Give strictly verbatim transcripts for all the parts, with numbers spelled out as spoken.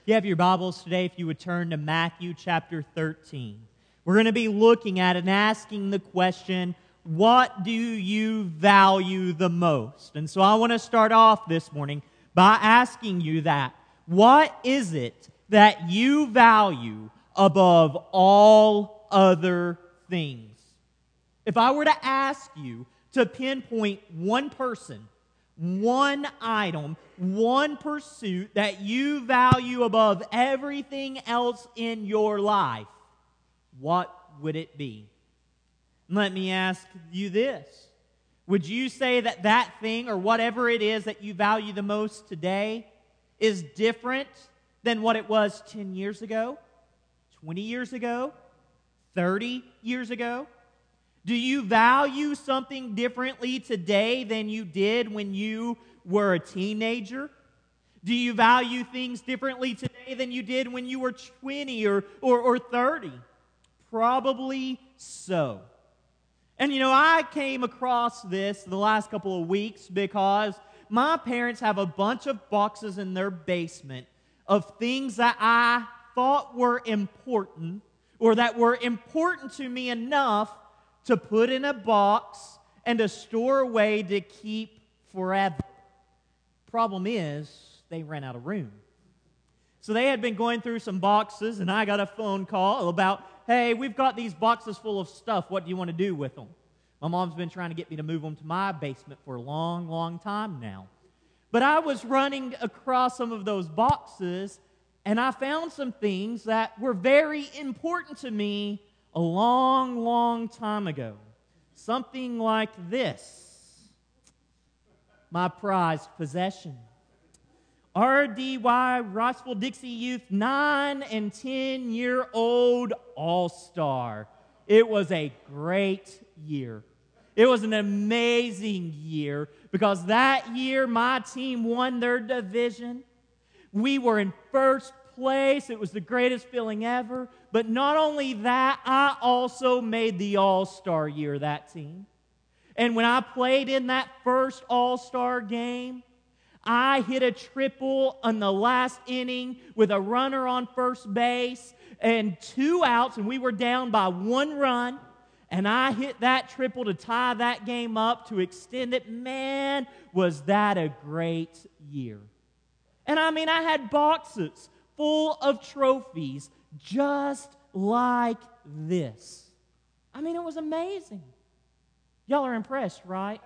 If you have your Bibles today, if you would turn to Matthew chapter thirteen. We're going to be looking at and asking the question, what do you value the most? And so I want to start off this morning by asking you that. What is it that you value above all other things? If I were to ask you to pinpoint one person, one item, one pursuit that you value above everything else in your life, what would it be? Let me ask you this. Would you say that that thing or whatever it is that you value the most today is different than what it was ten years ago, twenty years ago, thirty years ago? Do you value something differently today than you did when you were a teenager? Do you value things differently today than you did when you were twenty or, or, or thirty? Probably so. And you know, I came across this the last couple of weeks because my parents have a bunch of boxes in their basement of things that I thought were important or that were important to me enough to put in a box and to store away to keep forever. Problem is, they ran out of room. So they had been going through some boxes, and I got a phone call about, hey, we've got these boxes full of stuff. What do you want to do with them? My mom's been trying to get me to move them to my basement for a long, long time now. But I was running across some of those boxes, and I found some things that were very important to me a long, long time ago. Something like this. My prized possession. R D Y Rossville Dixie Youth nine and ten-year-old All-Star. It was a great year. It was an amazing year because that year my team won their division. We were in first place. It was the greatest feeling ever. But not only that, I also made the All-Star year, that team. And when I played in that first All-Star game, I hit a triple on the last inning with a runner on first base and two outs, and we were down by one run. And I hit that triple to tie that game up, to extend it. Man, was that a great year. And I mean, I had boxes full of trophies just like this. I mean, it was amazing. Y'all are impressed, right?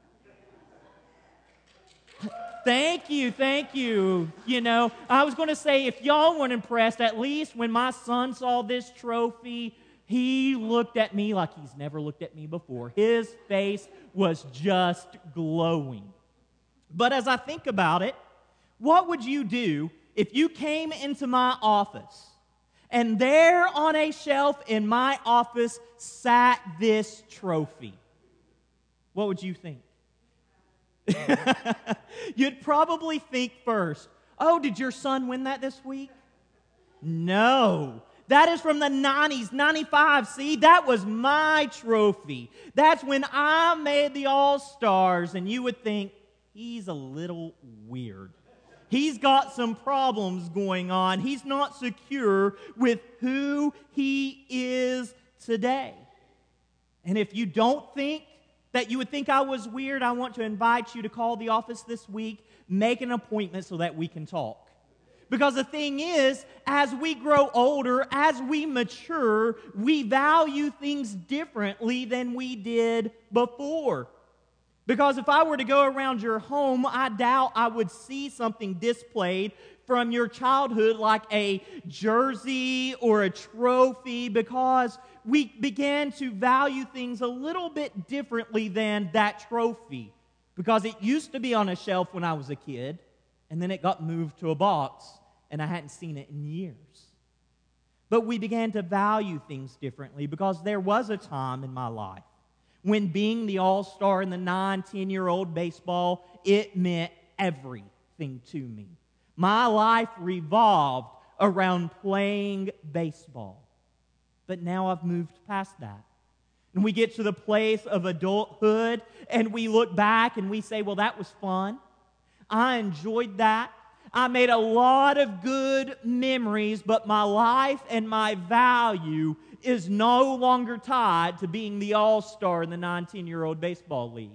Thank you, thank you. You know, I was going to say, if y'all weren't impressed, at least when my son saw this trophy, he looked at me like he's never looked at me before. His face was just glowing. But as I think about it, what would you do if you came into my office and there on a shelf in my office sat this trophy? What would you think? You'd probably think first, oh, did your son win that this week? No. That is from the nineties, ninety-five. See, that was my trophy. That's when I made the All-Stars, and you would think, he's a little weird. He's got some problems going on. He's not secure with who he is today. And if you don't think that you would think I was weird, I want to invite you to call the office this week, make an appointment so that we can talk. Because the thing is, as we grow older, as we mature, we value things differently than we did before. Because if I were to go around your home, I doubt I would see something displayed from your childhood like a jersey or a trophy, because we began to value things a little bit differently than that trophy. Because it used to be on a shelf when I was a kid, and then it got moved to a box, and I hadn't seen it in years. But we began to value things differently because there was a time in my life when being the all-star in the nine, ten-year-old baseball, it meant everything to me. My life revolved around playing baseball. But now I've moved past that. And we get to the place of adulthood, and we look back and we say, well, that was fun. I enjoyed that. I made a lot of good memories, but my life and my value is no longer tied to being the all-star in the nineteen-year-old baseball league.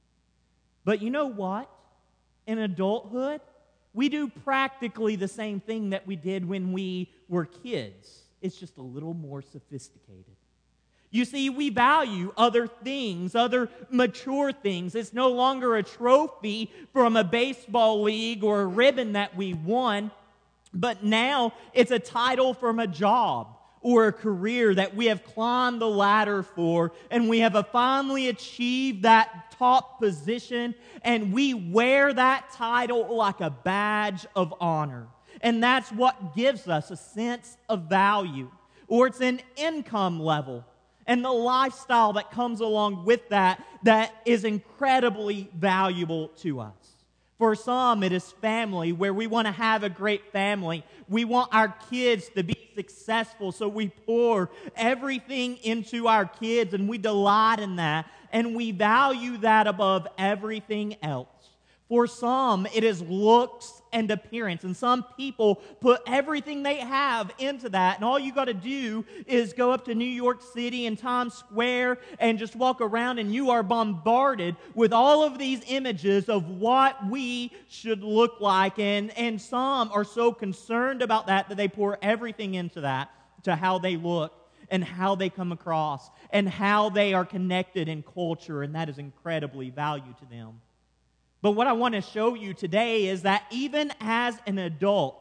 But you know what? In adulthood, we do practically the same thing that we did when we were kids. It's just a little more sophisticated. You see, we value other things, other mature things. It's no longer a trophy from a baseball league or a ribbon that we won, but now it's a title from a job or a career that we have climbed the ladder for, and we have finally achieved that top position, and we wear that title like a badge of honor. And that's what gives us a sense of value. Or it's an income level and the lifestyle that comes along with that that is incredibly valuable to us. For some, it is family, where we want to have a great family. We want our kids to be successful, so we pour everything into our kids, and we delight in that, and we value that above everything else. For some, it is looks and appearance, and some people put everything they have into that, and all you got to do is go up to New York City and Times Square and just walk around, and you are bombarded with all of these images of what we should look like, and, and some are so concerned about that that they pour everything into that, to how they look and how they come across and how they are connected in culture, and that is incredibly valuable to them. But what I want to show you today is that even as an adult,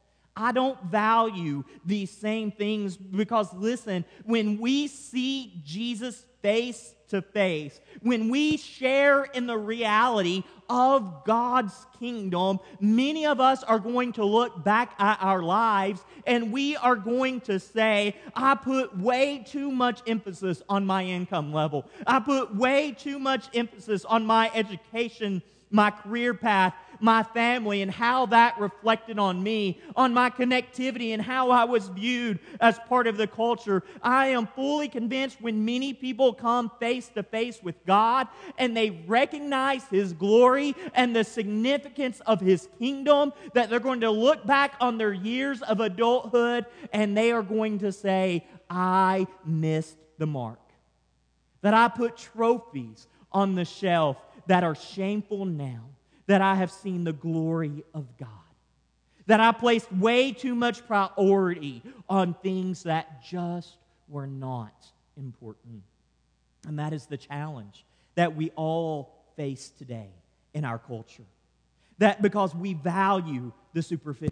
I don't value these same things, because listen, when we see Jesus face to face, when we share in the reality of God's kingdom, many of us are going to look back at our lives and we are going to say, I put way too much emphasis on my income level. I put way too much emphasis on my education, my career path, my family, and how that reflected on me, on my connectivity and how I was viewed as part of the culture. I am fully convinced when many people come face to face with God and they recognize His glory and the significance of His kingdom, that they're going to look back on their years of adulthood and they are going to say, I missed the mark. That I put trophies on the shelf that are shameful now, that I have seen the glory of God. That I placed way too much priority on things that just were not important. And that is the challenge that we all face today in our culture. That because we value the superficial.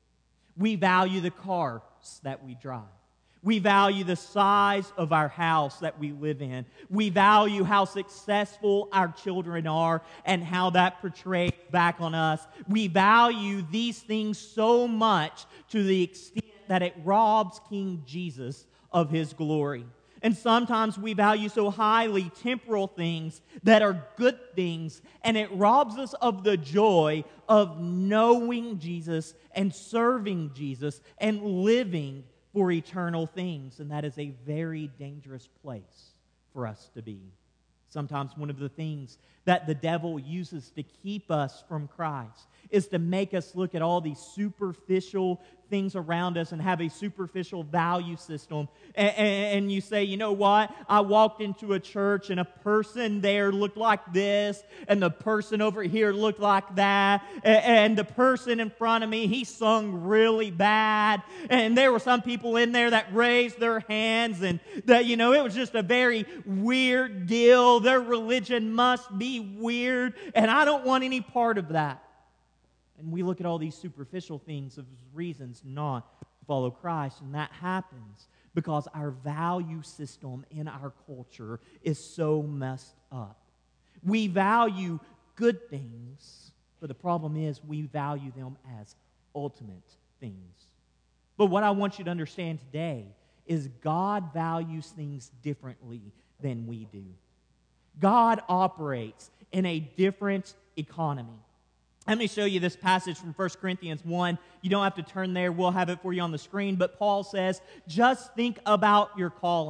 We value the cars that we drive. We value the size of our house that we live in. We value how successful our children are and how that portrays back on us. We value these things so much to the extent that it robs King Jesus of His glory. And sometimes we value so highly temporal things that are good things, and it robs us of the joy of knowing Jesus and serving Jesus and living for eternal things, and that is a very dangerous place for us to be. Sometimes one of the things that the devil uses to keep us from Christ is to make us look at all these superficial things around us and have a superficial value system. And, and, and you say, you know what? I walked into a church and a person there looked like this, and the person over here looked like that, and, and the person in front of me, he sung really bad, and there were some people in there that raised their hands, and that, you know, it was just a very weird deal. Their religion must be weird, and I don't want any part of that. And we look at all these superficial things as reasons not to follow Christ, and that happens because our value system in our culture is so messed up. We value good things, but the problem is we value them as ultimate things. But what I want you to understand today is God values things differently than we do. God operates in a different economy. Let me show you this passage from First Corinthians one. You don't have to turn there. We'll have it for you on the screen. But Paul says, just think about your calling.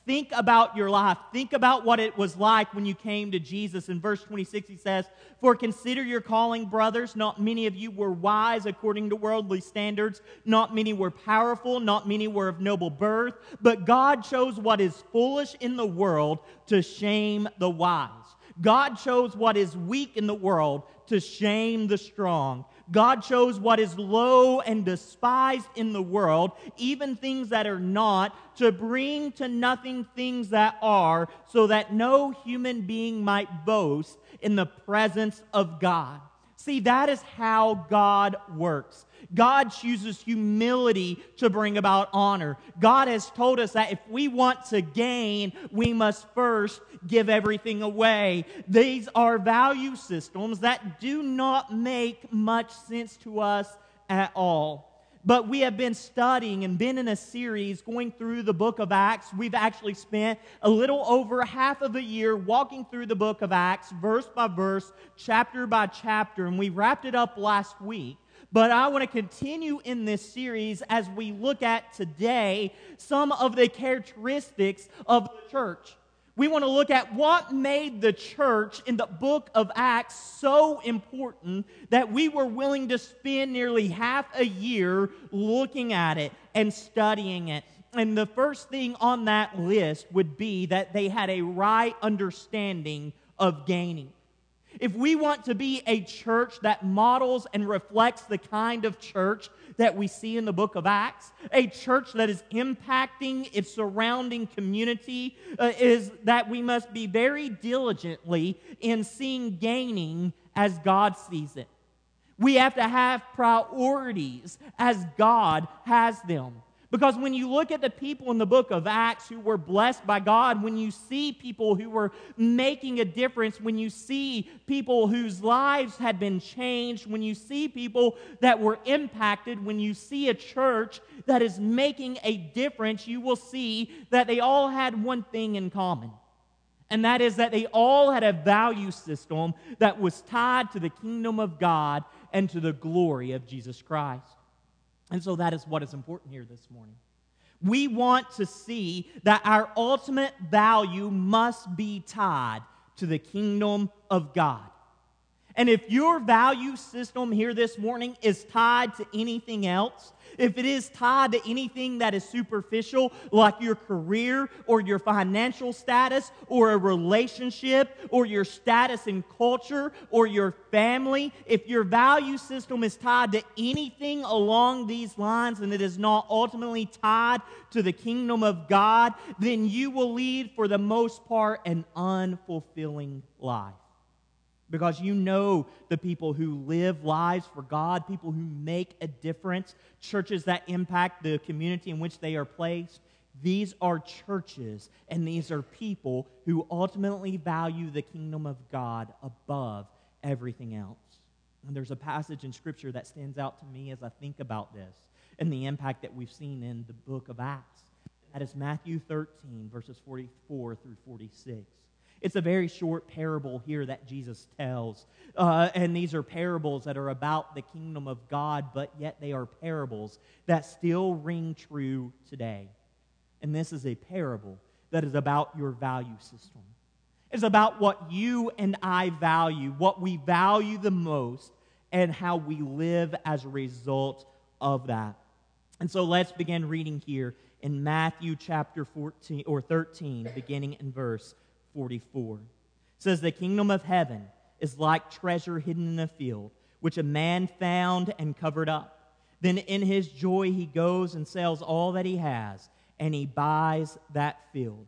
Think about your life. Think about what it was like when you came to Jesus. In verse twenty-six, he says, "For consider your calling, brothers. Not many of you were wise according to worldly standards. Not many were powerful. Not many were of noble birth. But God chose what is foolish in the world to shame the wise. God chose what is weak in the world to shame the strong. God chose what is low and despised in the world, even things that are not, to bring to nothing things that are, so that no human being might boast in the presence of God." See, that is how God works. God chooses humility to bring about honor. God has told us that if we want to gain, we must first give everything away. These are value systems that do not make much sense to us at all. But we have been studying and been in a series going through the book of Acts. We've actually spent a little over half of a year walking through the book of Acts, verse by verse, chapter by chapter, and we wrapped it up last week. But I want to continue in this series as we look at today some of the characteristics of the church. We want to look at what made the church in the book of Acts so important that we were willing to spend nearly half a year looking at it and studying it. And the first thing on that list would be that they had a right understanding of gaining. If we want to be a church that models and reflects the kind of church that we see in the book of Acts, a church that is impacting its surrounding community, uh, is that we must be very diligently in seeing gaining as God sees it. We have to have priorities as God has them. Because when you look at the people in the book of Acts who were blessed by God, when you see people who were making a difference, when you see people whose lives had been changed, when you see people that were impacted, when you see a church that is making a difference, you will see that they all had one thing in common. And that is that they all had a value system that was tied to the kingdom of God and to the glory of Jesus Christ. And so that is what is important here this morning. We want to see that our ultimate value must be tied to the kingdom of God. And if your value system here this morning is tied to anything else, if it is tied to anything that is superficial, like your career or your financial status or a relationship or your status in culture or your family, if your value system is tied to anything along these lines and it is not ultimately tied to the kingdom of God, then you will lead, for the most part, an unfulfilling life. Because you know the people who live lives for God, people who make a difference, churches that impact the community in which they are placed. These are churches and these are people who ultimately value the kingdom of God above everything else. And there's a passage in Scripture that stands out to me as I think about this and the impact that we've seen in the book of Acts. That is Matthew thirteen, verses forty-four through forty-six. It's a very short parable here that Jesus tells. Uh, and these are parables that are about the kingdom of God, but yet they are parables that still ring true today. And this is a parable that is about your value system. It's about what you and I value, what we value the most, and how we live as a result of that. And so let's begin reading here in Matthew chapter fourteen or thirteen, beginning in verse forty-four. It says, "The kingdom of heaven is like treasure hidden in a field, which a man found and covered up. Then in his joy he goes and sells all that he has, and he buys that field.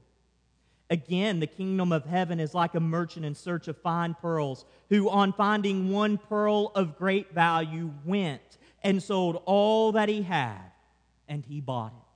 Again, the kingdom of heaven is like a merchant in search of fine pearls, who on finding one pearl of great value went and sold all that he had, and he bought it."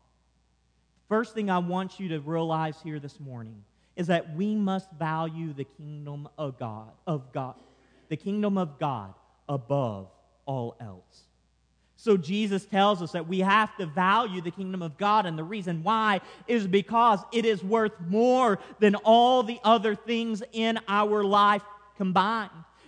First thing I want you to realize here this morning is that we must value the kingdom of God, of God, the kingdom of God above all else. So Jesus tells us that we have to value the kingdom of God, and the reason why is because it is worth more than all the other things in our life combined.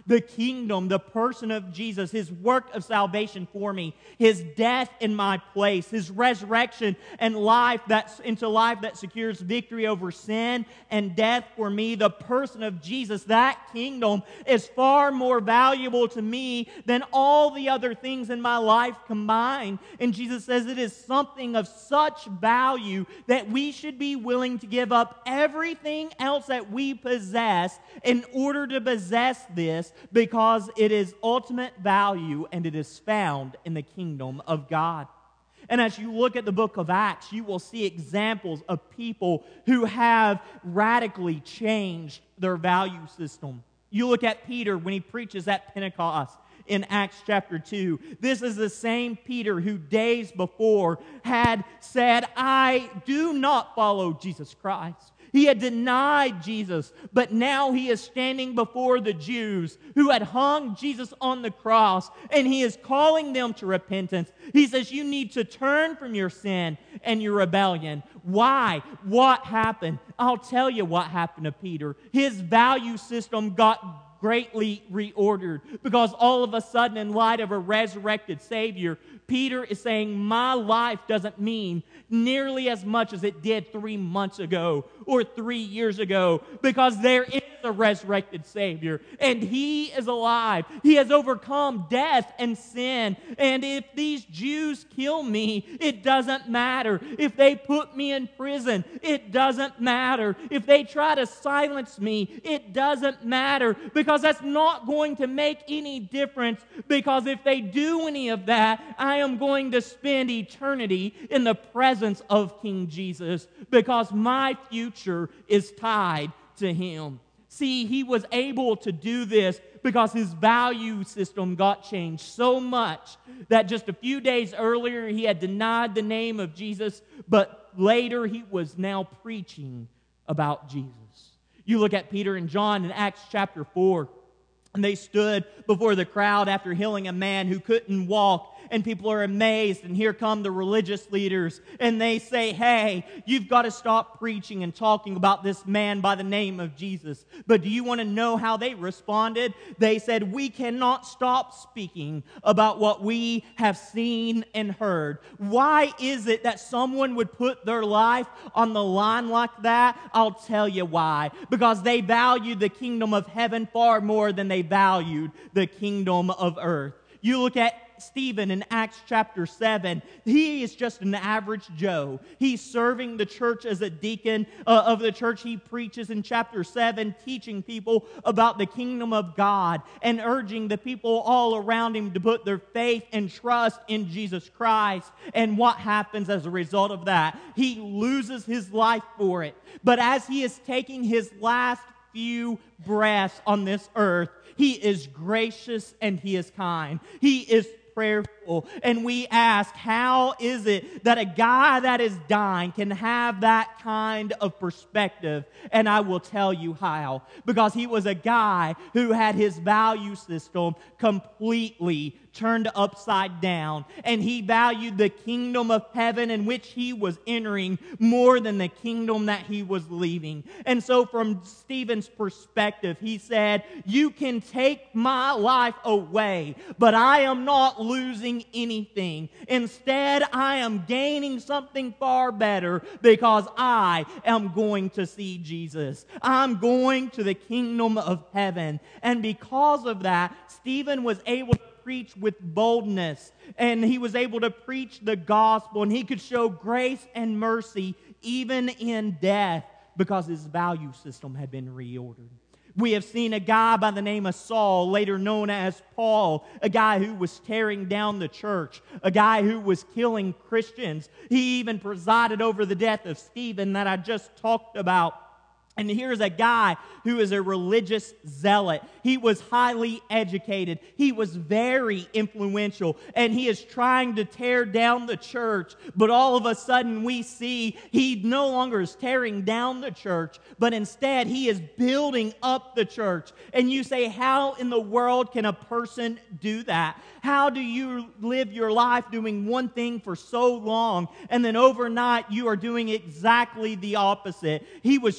the kingdom, the person of Jesus, His work of salvation for me, His death in my place, His resurrection and life that's into life that secures victory over sin and death for me, the person of Jesus, that kingdom is far more valuable to me than all the other things in my life combined. And Jesus says it is something of such value that we should be willing to give up everything else that we possess in order to possess this, because it is ultimate value and it is found in the kingdom of God. And as you look at the book of Acts, you will see examples of people who have radically changed their value system. You look at Peter when he preaches at Pentecost in Acts chapter two. This is the same Peter who days before had said, I do not follow Jesus Christ. He had denied Jesus, but now he is standing before the Jews who had hung Jesus on the cross, and he is calling them to repentance. He says, you need to turn from your sin and your rebellion. Why? What happened? I'll tell you what happened to Peter. His value system got greatly reordered, because all of a sudden, in light of a resurrected Savior, Peter is saying, my life doesn't mean nearly as much as it did three months ago or three years ago, because there is a resurrected Savior, and He is alive. He has overcome death and sin, and if these Jews kill me, it doesn't matter. If they put me in prison, it doesn't matter. If they try to silence me, it doesn't matter, because that's not going to make any difference, because if they do any of that, I am going to spend eternity in the presence of King Jesus, because my future is tied to Him. See, he was able to do this because his value system got changed so much that just a few days earlier he had denied the name of Jesus, but later he was now preaching about Jesus. You look at Peter and John in Acts chapter four, and they stood before the crowd after healing a man who couldn't walk. And people are amazed, and here come the religious leaders, and they say, hey, you've got to stop preaching and talking about this man by the name of Jesus. But do you want to know how they responded? They said, we cannot stop speaking about what we have seen and heard. Why is it that someone would put their life on the line like that? I'll tell you why. Because they valued the kingdom of heaven far more than they valued the kingdom of earth. You look at Stephen in Acts chapter seven. He is just an average Joe. He's serving the church as a deacon uh, of the church he preaches in chapter seven, teaching people about the kingdom of God and urging the people all around him to put their faith and trust in Jesus Christ. And what happens as a result of that? He loses his life for it. But as he is taking his last few breaths on this earth, he is gracious and he is kind. He is prayerful. And we ask, how is it that a guy that is dying can have that kind of perspective? And I will tell you how. Because he was a guy who had his value system completely turned upside down, and he valued the kingdom of heaven in which he was entering more than the kingdom that he was leaving. And so from Stephen's perspective, he said, you can take my life away, but I am not losing anything. Instead, I am gaining something far better, because I am going to see Jesus. I'm going to the kingdom of heaven. And because of that, Stephen was able to preach with boldness, and he was able to preach the gospel, and he could show grace and mercy even in death, because his value system had been reordered. We have seen a guy by the name of Saul, later known as Paul, a guy who was tearing down the church, a guy who was killing Christians. He even presided over the death of Stephen that I just talked about. And here's a guy who is a religious zealot. He was highly educated. He was very influential. And he is trying to tear down the church. But all of a sudden we see he no longer is tearing down the church, but instead he is building up the church. And you say, how in the world can a person do that? How do you live your life doing one thing for so long, and then overnight you are doing exactly the opposite? He was trying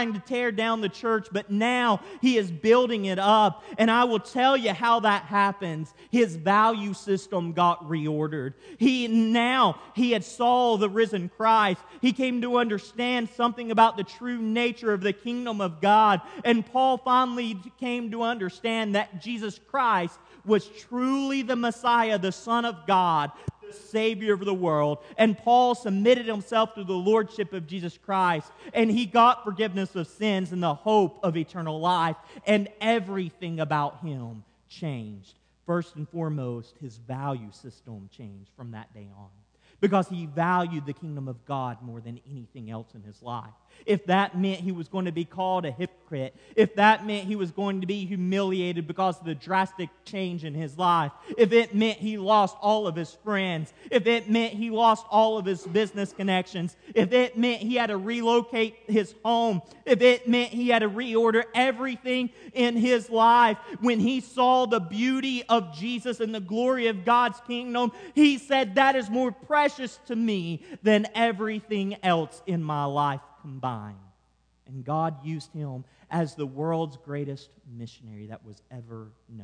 trying to tear down the church, but now he is building it up. And I will tell you how that happens. His value system got reordered. He now, he had saw the risen Christ. He came to understand something about the true nature of the kingdom of God. And Paul finally came to understand that Jesus Christ was truly the Messiah, the Son of God, the Savior of the world. And Paul submitted himself to the Lordship of Jesus Christ, and he got forgiveness of sins and the hope of eternal life, and everything about him changed. First and foremost, his value system changed from that day on, because he valued the kingdom of God more than anything else in his life. If that meant he was going to be called a hypocrite, if that meant he was going to be humiliated because of the drastic change in his life, if it meant he lost all of his friends, if it meant he lost all of his business connections, if it meant he had to relocate his home, if it meant he had to reorder everything in his life, when he saw the beauty of Jesus and the glory of God's kingdom, he said, that is more precious to me than everything else in my life combined. And God used him as the world's greatest missionary that was ever known.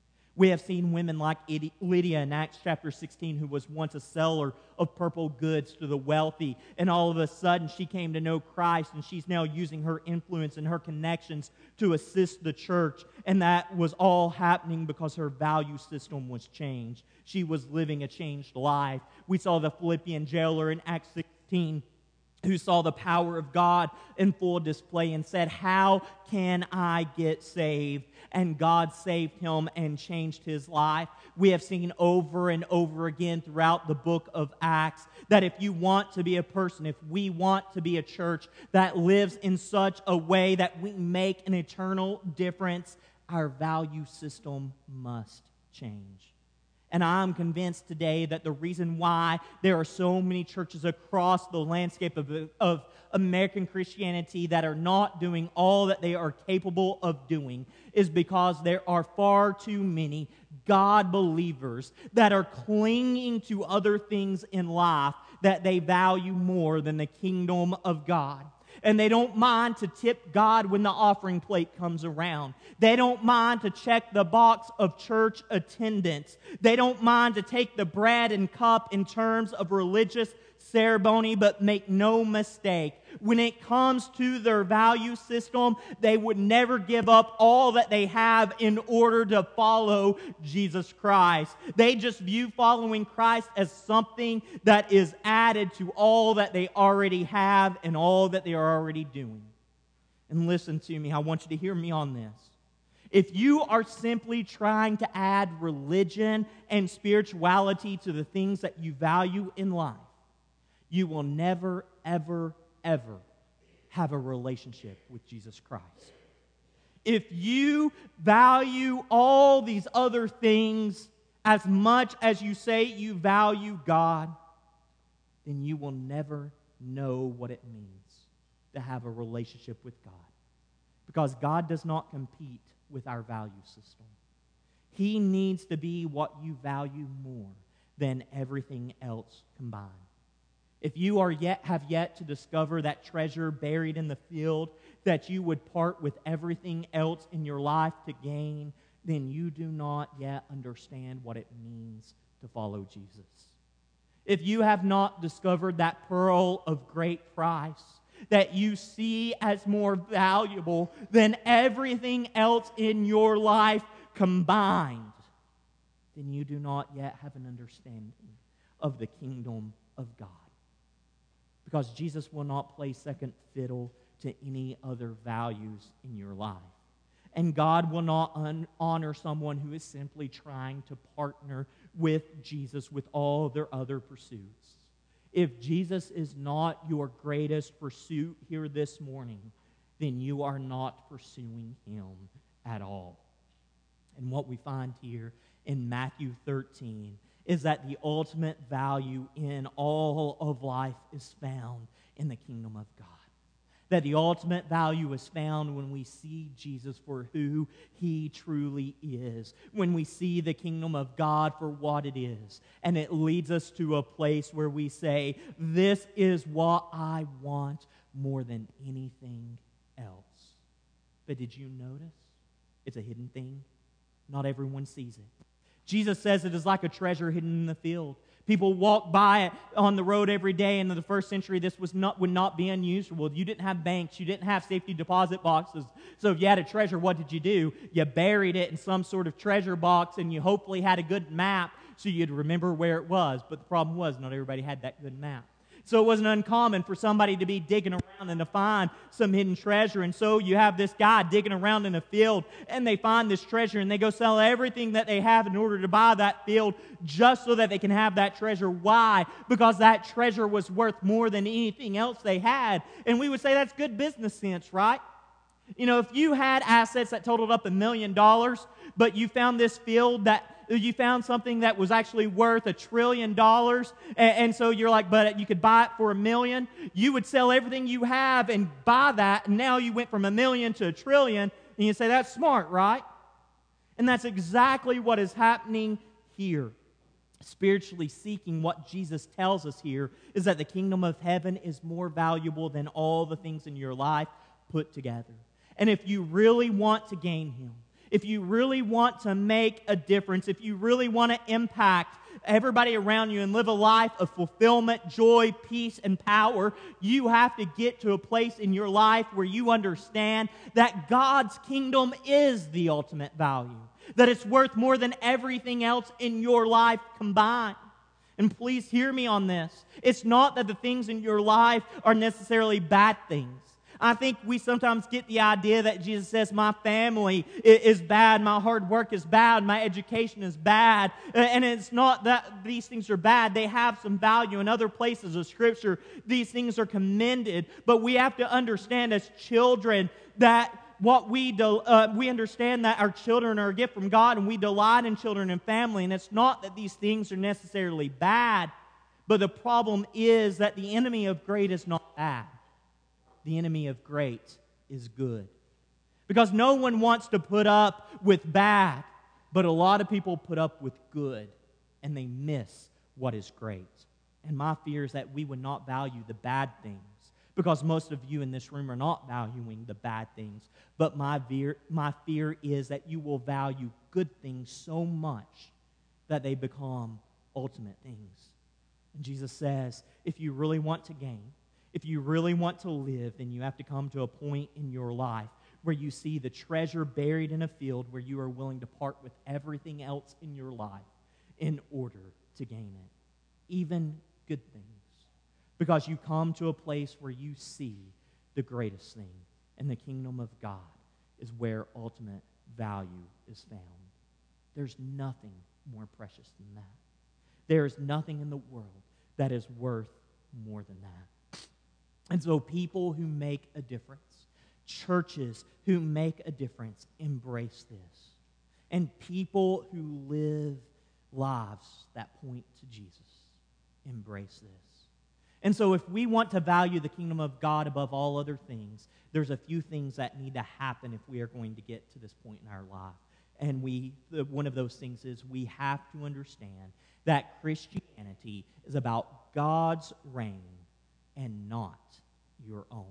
We have seen women like Lydia in Acts chapter sixteen, who was once a seller of purple goods to the wealthy, and all of a sudden she came to know Christ, and she's now using her influence and her connections to assist the church, and that was all happening because her value system was changed. She was living a changed life. We saw the Philippian jailer in Acts sixteen, who saw the power of God in full display and said, how can I get saved? And God saved him and changed his life. We have seen over and over again throughout the book of Acts that if you want to be a person, if we want to be a church that lives in such a way that we make an eternal difference, our value system must change. And I'm convinced today that the reason why there are so many churches across the landscape of, of American Christianity that are not doing all that they are capable of doing is because there are far too many God believers that are clinging to other things in life that they value more than the kingdom of God. And they don't mind to tip God when the offering plate comes around. They don't mind to check the box of church attendance. They don't mind to take the bread and cup in terms of religious ceremony, but make no mistake, when it comes to their value system, they would never give up all that they have in order to follow Jesus Christ. They just view following Christ as something that is added to all that they already have and all that they are already doing. And listen to me, I want you to hear me on this. If you are simply trying to add religion and spirituality to the things that you value in life, you will never, ever, ever have a relationship with Jesus Christ. If you value all these other things as much as you say you value God, then you will never know what it means to have a relationship with God. Because God does not compete with our value system. He needs to be what you value more than everything else combined. If you are yet have yet to discover that treasure buried in the field that you would part with everything else in your life to gain, then you do not yet understand what it means to follow Jesus. If you have not discovered that pearl of great price that you see as more valuable than everything else in your life combined, then you do not yet have an understanding of the kingdom of God. Because Jesus will not play second fiddle to any other values in your life. And God will not un- honor someone who is simply trying to partner with Jesus with all their other pursuits. If Jesus is not your greatest pursuit here this morning, then you are not pursuing Him at all. And what we find here in Matthew thirteen is that the ultimate value in all of life is found in the kingdom of God. That the ultimate value is found when we see Jesus for who He truly is. When we see the kingdom of God for what it is. And it leads us to a place where we say, this is what I want more than anything else. But did you notice? It's a hidden thing. Not everyone sees it. Jesus says it is like a treasure hidden in the field. People walk by it on the road every day, and in the first century, this was not would not be unusual. You didn't have banks. You didn't have safety deposit boxes. So if you had a treasure, what did you do? You buried it in some sort of treasure box, and you hopefully had a good map so you'd remember where it was. But the problem was not everybody had that good map. So it wasn't uncommon for somebody to be digging around and to find some hidden treasure. And so you have this guy digging around in a field, and they find this treasure, and they go sell everything that they have in order to buy that field just so that they can have that treasure. Why? Because that treasure was worth more than anything else they had. And we would say that's good business sense, right? You know, if you had assets that totaled up a million dollars, but you found this field that you found something that was actually worth a trillion dollars, and, and so you're like, but you could buy it for a million. You would sell everything you have and buy that, and now you went from a million to a trillion, and you say, that's smart, right? And that's exactly what is happening here. Spiritually seeking, what Jesus tells us here is that the kingdom of heaven is more valuable than all the things in your life put together. And if you really want to gain Him, if you really want to make a difference, if you really want to impact everybody around you and live a life of fulfillment, joy, peace, and power, you have to get to a place in your life where you understand that God's kingdom is the ultimate value, that it's worth more than everything else in your life combined. And please hear me on this. It's not that the things in your life are necessarily bad things. I think we sometimes get the idea that Jesus says, my family is bad, my hard work is bad, my education is bad. And it's not that these things are bad. They have some value. In other places of Scripture, these things are commended. But we have to understand as children that what we do, uh, we understand that our children are a gift from God, and we delight in children and family. And it's not that these things are necessarily bad, but the problem is that the enemy of great is not bad. The enemy of great is good. Because no one wants to put up with bad, but a lot of people put up with good, and they miss what is great. And my fear is that we would not value the bad things, because most of you in this room are not valuing the bad things. But my fear, my fear is that you will value good things so much that they become ultimate things. And Jesus says, if you really want to gain, if you really want to live, then you have to come to a point in your life where you see the treasure buried in a field where you are willing to part with everything else in your life in order to gain it, even good things. Because you come to a place where you see the greatest thing, and the kingdom of God is where ultimate value is found. There's nothing more precious than that. There is nothing in the world that is worth more than that. And so people who make a difference, churches who make a difference, embrace this. And people who live lives that point to Jesus, embrace this. And so if we want to value the kingdom of God above all other things, there's a few things that need to happen if we are going to get to this point in our life. And we, one of those things is we have to understand that Christianity is about God's reign and not your own.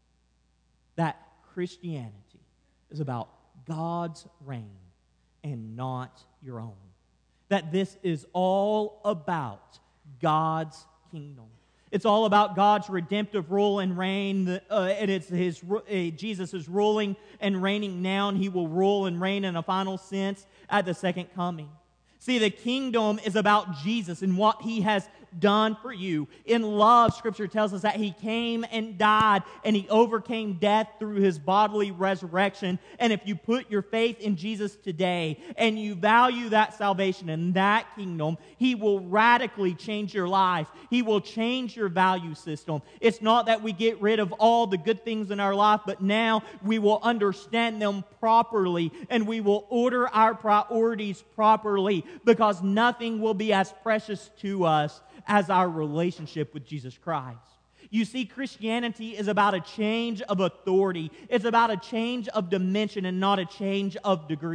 That Christianity is about God's reign and not your own. That this is all about God's kingdom. It's all about God's redemptive rule and reign. Uh, and it's his uh, Jesus is ruling and reigning now, and He will rule and reign in a final sense at the second coming. See, the kingdom is about Jesus and what He has done for you. In love, Scripture tells us that He came and died, and He overcame death through His bodily resurrection. And if you put your faith in Jesus today and you value that salvation and that kingdom, He will radically change your life. He will change your value system. It's not that we get rid of all the good things in our life, but now we will understand them properly, and we will order our priorities properly, because nothing will be as precious to us as our relationship with Jesus Christ. You see, Christianity is about a change of authority. It's about a change of dimension and not a change of degrees.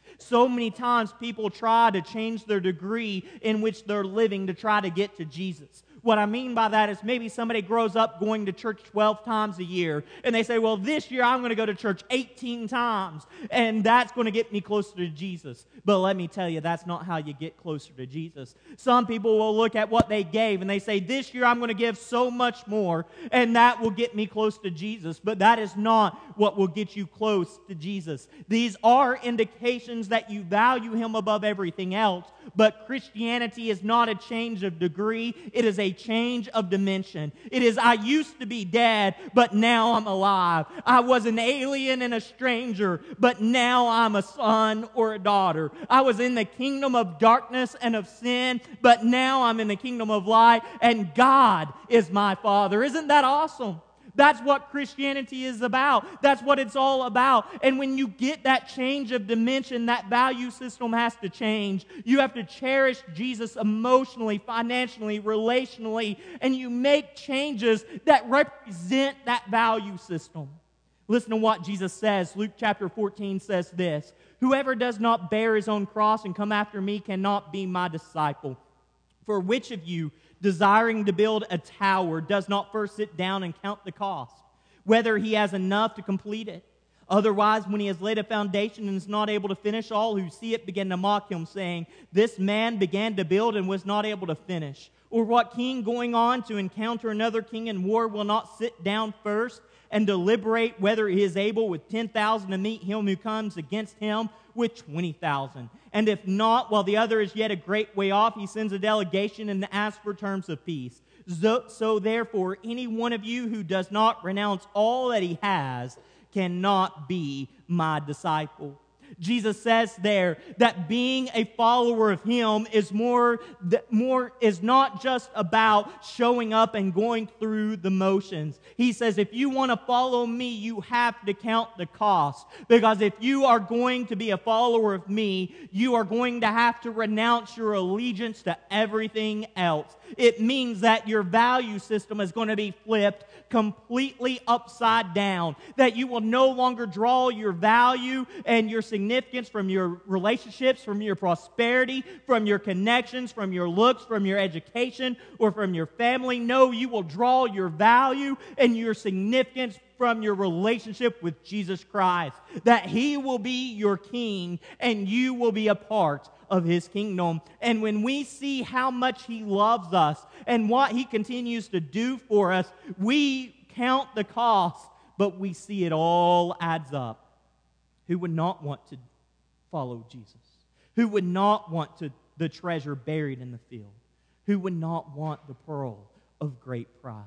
So many times people try to change their degree in which they're living to try to get to Jesus. What I mean by that is maybe somebody grows up going to church twelve times a year, and they say, well, this year I'm going to go to church eighteen times, and that's going to get me closer to Jesus. But let me tell you, that's not how you get closer to Jesus. Some people will look at what they gave, and they say, this year I'm going to give so much more, and that will get me close to Jesus. But that is not what will get you close to Jesus. These are indications that you value Him above everything else, but Christianity is not a change of degree. It is a change of dimension. It is, I used to be dead, but now I'm alive. I was an alien and a stranger, but now I'm a son or a daughter. I was in the kingdom of darkness and of sin, but now I'm in the kingdom of light, and God is my Father. Isn't that awesome? That's what Christianity is about. That's what it's all about. And when you get that change of dimension, that value system has to change. You have to cherish Jesus emotionally, financially, relationally, and you make changes that represent that value system. Listen to what Jesus says. Luke chapter fourteen says this, whoever does not bear his own cross and come after me cannot be my disciple. For which of you, desiring to build a tower, does not first sit down and count the cost, whether he has enough to complete it? Otherwise, when he has laid a foundation and is not able to finish, all who see it begin to mock him, saying, this man began to build and was not able to finish. Or what king going on to encounter another king in war will not sit down first and deliberate whether he is able with ten thousand to meet him who comes against him with twenty thousand? And if not, while the other is yet a great way off, he sends a delegation and asks for terms of peace. So, so therefore, any one of you who does not renounce all that he has cannot be my disciple. Jesus says there that being a follower of Him is more, more is not just about showing up and going through the motions. He says if you want to follow me, you have to count the cost. Because if you are going to be a follower of me, you are going to have to renounce your allegiance to everything else. It means that your value system is going to be flipped completely upside down. That you will no longer draw your value and your significance from your relationships, from your prosperity, from your connections, from your looks, from your education, or from your family. No, you will draw your value and your significance from your relationship with Jesus Christ. That He will be your King and you will be a part of His kingdom. And when we see how much He loves us and what He continues to do for us, we count the cost, but we see it all adds up. Who would not want to follow Jesus? Who would not want to, the treasure buried in the field? Who would not want the pearl of great price?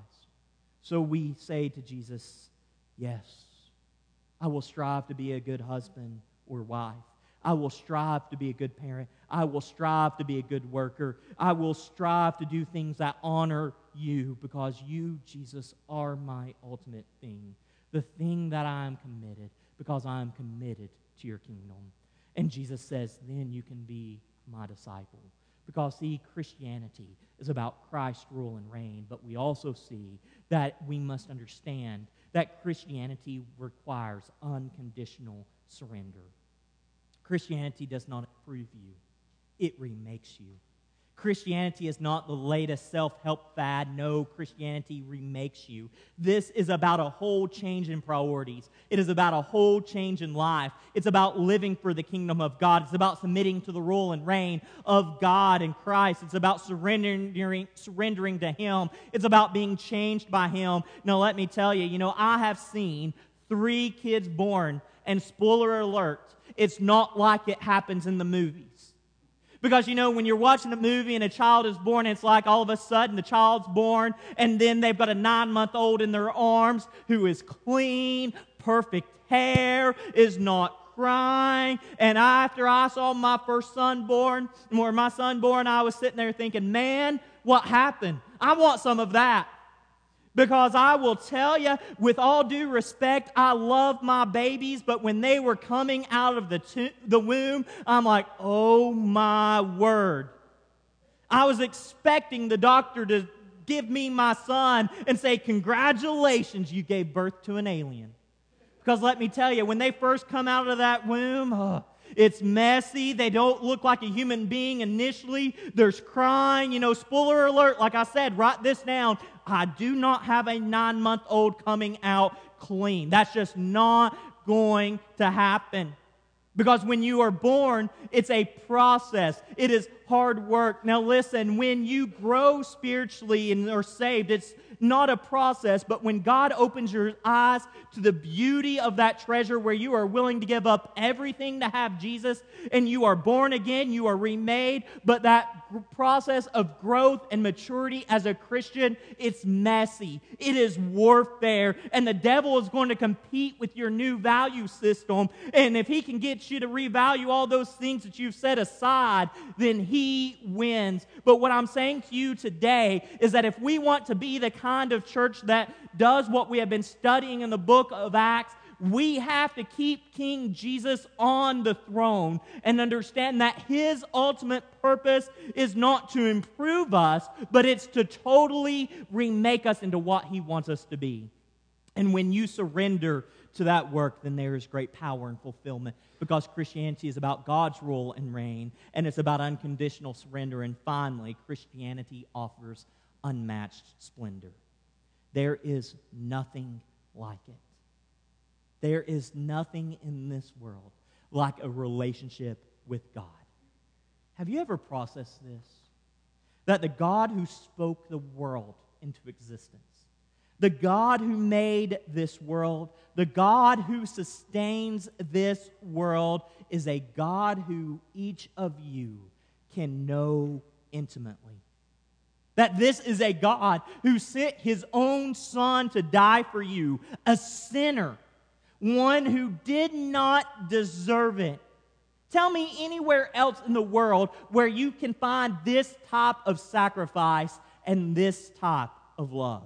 So we say to Jesus, yes, I will strive to be a good husband or wife. I will strive to be a good parent. I will strive to be a good worker. I will strive to do things that honor you because you, Jesus, are my ultimate thing. The thing that I am committed because I am committed to your kingdom. And Jesus says, then you can be my disciple. Because, see, Christianity is about Christ's rule and reign, but we also see that we must understand that Christianity requires unconditional surrender. Christianity does not improve you. It remakes you. Christianity is not the latest self-help fad. No, Christianity remakes you. This is about a whole change in priorities. It is about a whole change in life. It's about living for the kingdom of God. It's about submitting to the rule and reign of God and Christ. It's about surrendering, surrendering to Him. It's about being changed by Him. Now, let me tell you, you know, I have seen three kids born, and spoiler alert, it's not like it happens in the movies. Because, you know, when you're watching a movie and a child is born, it's like all of a sudden the child's born, and then they've got a nine-month-old in their arms who is clean, perfect hair, is not crying. And after I saw my first son born, or my son born, I was sitting there thinking, man, what happened? I want some of that. Because I will tell you, with all due respect, I love my babies, but when they were coming out of the, to- the womb, I'm like, oh my word. I was expecting the doctor to give me my son and say, congratulations, you gave birth to an alien. Because let me tell you, when they first come out of that womb, oh, It's messy. They don't look like a human being initially. There's crying. You know, spoiler alert, like I said, write this down. I do not have a nine-month-old coming out clean. That's just not going to happen. Because when you are born, it's a process. It is hard work. Now listen, when you grow spiritually and are saved, it's not a process, but when God opens your eyes to the beauty of that treasure where you are willing to give up everything to have Jesus, and you are born again, you are remade, but that process of growth and maturity as a Christian, it's messy. It is warfare, and the devil is going to compete with your new value system, and if he can get you to revalue all those things that you've set aside, then he wins. But what I'm saying to you today is that if we want to be the kind of church that does what we have been studying in the book of Acts, we have to keep King Jesus on the throne and understand that his ultimate purpose is not to improve us, but it's to totally remake us into what he wants us to be. And when you surrender to that work, then there is great power and fulfillment, because Christianity is about God's rule and reign, and it's about unconditional surrender. And finally, Christianity offers unmatched splendor. There is nothing like it. There is nothing in this world like a relationship with God. Have you ever processed this? That the God who spoke the world into existence, the God who made this world, the God who sustains this world, is a God who each of you can know intimately. That this is a God who sent his own Son to die for you, a sinner, one who did not deserve it. Tell me anywhere else in the world where you can find this type of sacrifice and this type of love.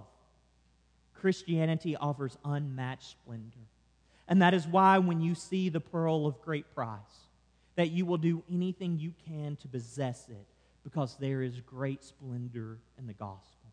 Christianity offers unmatched splendor. And that is why when you see the pearl of great price, that you will do anything you can to possess it, because there is great splendor in the gospel.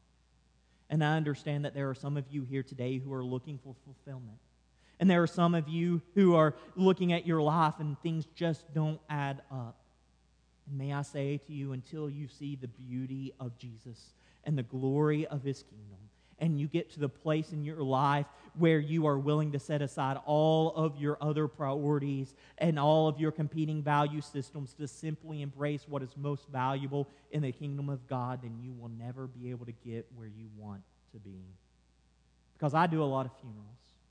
And I understand that there are some of you here today who are looking for fulfillment. And there are some of you who are looking at your life and things just don't add up. And may I say to you, until you see the beauty of Jesus and the glory of his kingdom, and you get to the place in your life where you are willing to set aside all of your other priorities and all of your competing value systems to simply embrace what is most valuable in the kingdom of God, then you will never be able to get where you want to be. Because I do a lot of funerals.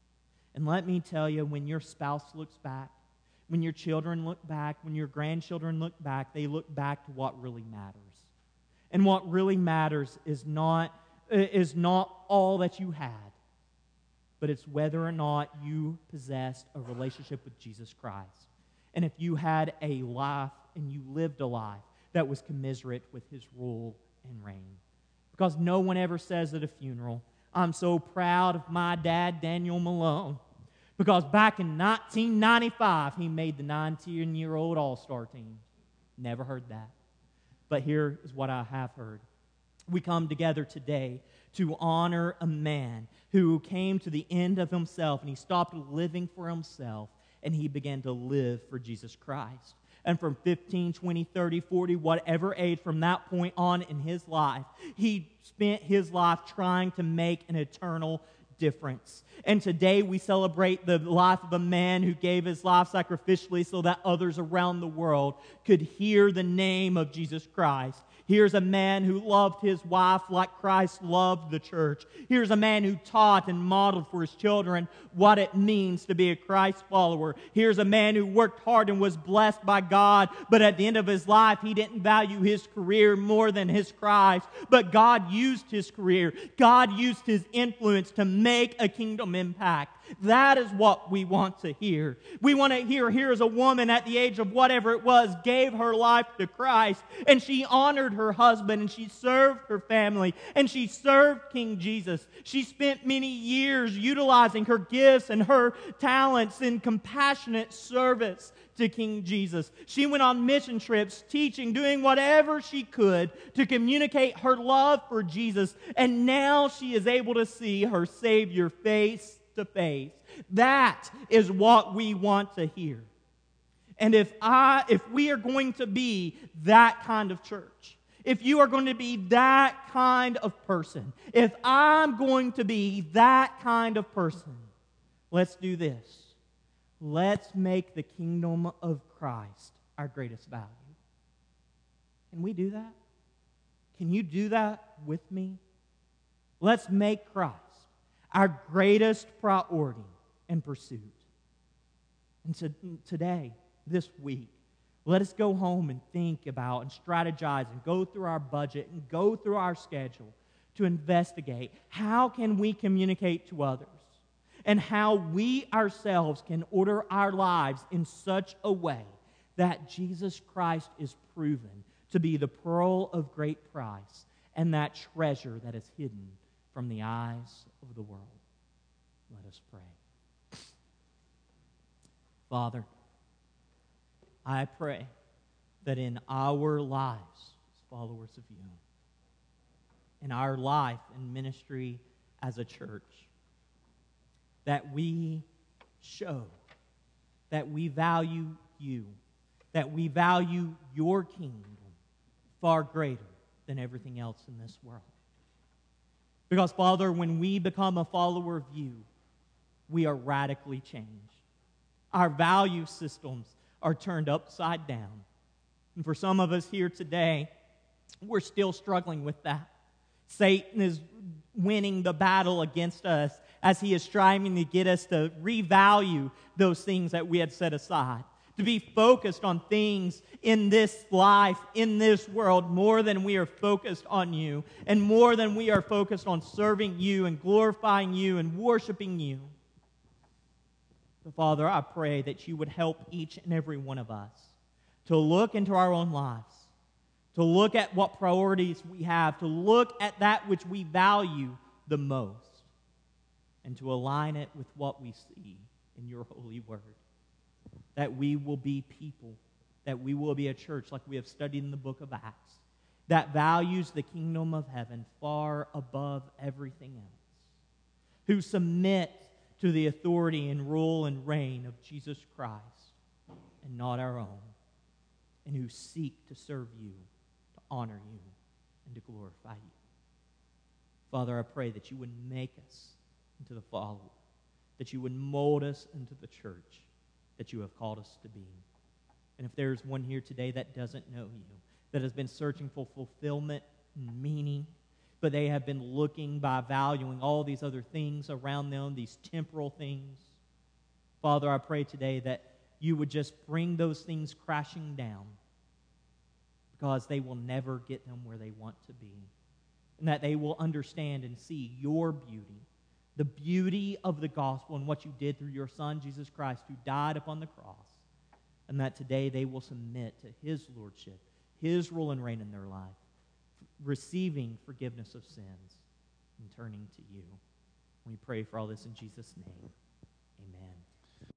And let me tell you, when your spouse looks back, when your children look back, when your grandchildren look back, they look back to what really matters. And what really matters is not is not all that you had, but it's whether or not you possessed a relationship with Jesus Christ. And if you had a life and you lived a life that was commiserate with his rule and reign. Because no one ever says at a funeral, I'm so proud of my dad, Daniel Malone, because back in nineteen ninety-five, he made the nineteen-year-old All-Star team. Never heard that. But here is what I have heard. We come together today to honor a man who came to the end of himself, and he stopped living for himself, and he began to live for Jesus Christ. And from fifteen, twenty, thirty, forty, whatever age from that point on in his life, he spent his life trying to make an eternal difference. And today we celebrate the life of a man who gave his life sacrificially so that others around the world could hear the name of Jesus Christ. Here's a man who loved his wife like Christ loved the church. Here's a man who taught and modeled for his children what it means to be a Christ follower. Here's a man who worked hard and was blessed by God, but at the end of his life, he didn't value his career more than his Christ. But God used his career. God used his influence to make a kingdom impact. That is what we want to hear. We want to hear, here is a woman at the age of whatever it was, gave her life to Christ, and she honored her husband, and she served her family, and she served King Jesus. She spent many years utilizing her gifts and her talents in compassionate service to King Jesus. She went on mission trips, teaching, doing whatever she could to communicate her love for Jesus, and now she is able to see her Savior face to face. That is what we want to hear. And if I, if we are going to be that kind of church, if you are going to be that kind of person, if I'm going to be that kind of person, let's do this. Let's make the kingdom of Christ our greatest value. Can we do that? Can you do that with me? Let's make Christ our greatest priority and pursuit. And so today, this week, let us go home and think about and strategize and go through our budget and go through our schedule to investigate how can we communicate to others and how we ourselves can order our lives in such a way that Jesus Christ is proven to be the pearl of great price and that treasure that is hidden from the eyes of the world. Let us pray. Father, I pray that in our lives as followers of you, in our life and ministry as a church, that we show that we value you, that we value your kingdom far greater than everything else in this world. Because, Father, when we become a follower of you, we are radically changed. Our value systems are turned upside down. And for some of us here today, we're still struggling with that. Satan is winning the battle against us as he is striving to get us to revalue those things that we had set aside, to be focused on things in this life, in this world, more than we are focused on you, and more than we are focused on serving you and glorifying you and worshiping you. So, Father, I pray that you would help each and every one of us to look into our own lives, to look at what priorities we have, to look at that which we value the most, and to align it with what we see in your holy word. That we will be people, that we will be a church like we have studied in the book of Acts, that values the kingdom of heaven far above everything else, who submit to the authority and rule and reign of Jesus Christ and not our own, and who seek to serve you, to honor you, and to glorify you. Father, I pray that you would make us into the follower, that you would mold us into the church that you have called us to be. And if there's one here today that doesn't know you, that has been searching for fulfillment and meaning, but they have been looking by valuing all these other things around them, these temporal things, Father, I pray today that you would just bring those things crashing down, because they will never get them where they want to be, and that they will understand and see your beauty, the beauty of the gospel and what you did through your Son, Jesus Christ, who died upon the cross, and that today they will submit to his lordship, his rule and reign in their life, receiving forgiveness of sins and turning to you. We pray for all this in Jesus' name. Amen.